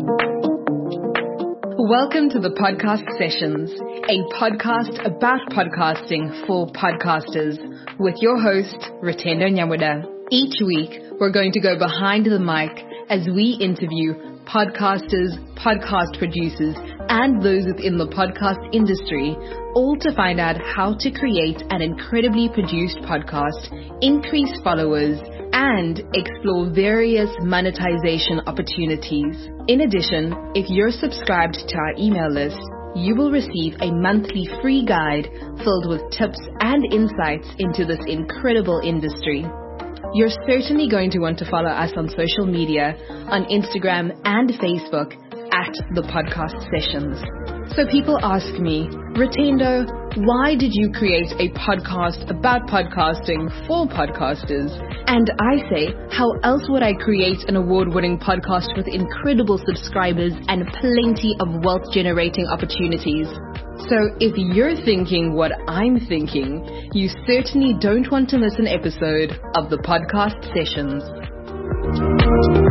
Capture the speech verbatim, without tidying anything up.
Welcome to the Podcast Sessions, a podcast about podcasting for podcasters with your host, Rutendo Nyamuda. Each week, we're going to go behind the mic as we interview podcasters, podcast producers, and those within the podcast industry, all to find out how to create an incredibly produced podcast, increase followers, and explore various monetization opportunities. In addition, if you're subscribed to our email list, you will receive a monthly free guide filled with tips and insights into this incredible industry. You're certainly going to want to follow us on social media, on Instagram and Facebook at the Podcast Sessions. So people ask me, Rutendo, why did you create a podcast about podcasting for podcasters? And I say, how else would I create an award-winning podcast with incredible subscribers and plenty of wealth-generating opportunities? So if you're thinking what I'm thinking, you certainly don't want to miss an episode of the Podcast Sessions.